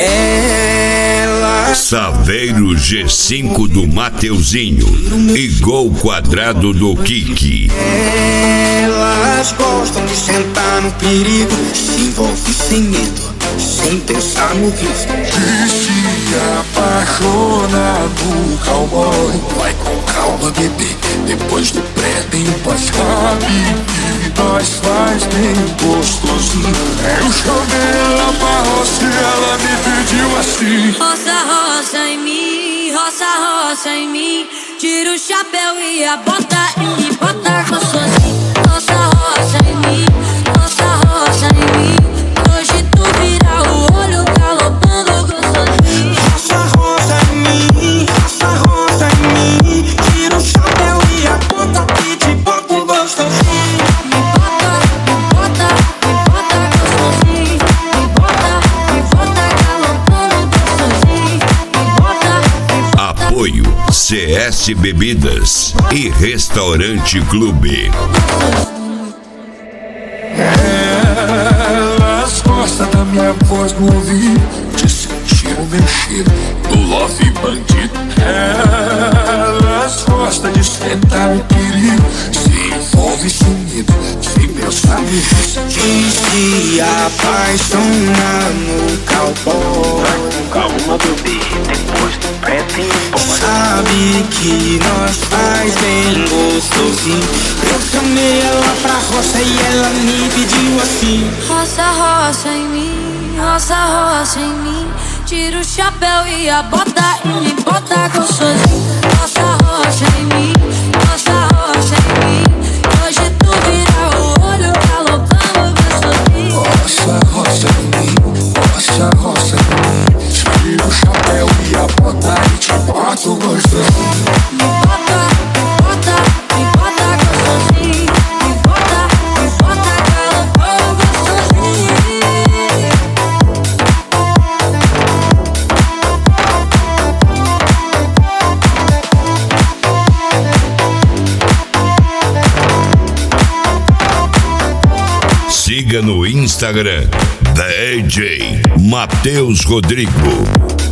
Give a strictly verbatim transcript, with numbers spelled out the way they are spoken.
Ela... Saveiro G cinco do Mateuzinho e Gol Quadrado do Kiki. Elas gostam de sentar no perigo, se envolve sem medo, sem pensar no risco. E se apaixona no cowboy, vai com calma, bebê, depois do pré tem o pós. Sabe que nós faz bem gostosinho. Eu chamei ela pra roça e ela me pediu assim: roça, roça em mim, roça, roça em mim. Tira o chapéu e a bota e me bota gostosinho. Roça, roça em mim, roça, roça em mim. Hoje tu vira o olho galopando gostosinho. Roça, roça em mim, roça, roça em mim. Tira o chapéu e a bota e te boto gostosinho. Me bota, me bota, me bota gostosinho. Me bota, me bota galopando gostosinho. Me bota, me bota. Apoio C S Bebidas e Restaurante Clube. Elas gostam da minha voz no ouvido, de sentir o meu cheiro do love bandido. Elas gostam de sentar no perigo, se envolve sem medo, sem pensar no risco. Quem se apaixona no cowboy, vai com calma, bebê, depois do pré tem o pós. sabe que nós faz bem gostosinho. Eu chamei ela pra roça e ela me pediu assim: Roça, roça em mim, roça, roça em mim. Tira o chapéu e a bota e me bota gostosinho. Roça, roça em mim, roça, roça em mim. Hoje tu vira o olho galopando gostosinho. Roça, roça em mim, roça, roça em mim. Tira o chapéu e a bota e te boto gostosinho. Me bota, me bota, me bota gostosinho. Me bota, me bota galopando gostosinho. Siga no Instagram D J Matheus Rodrigo.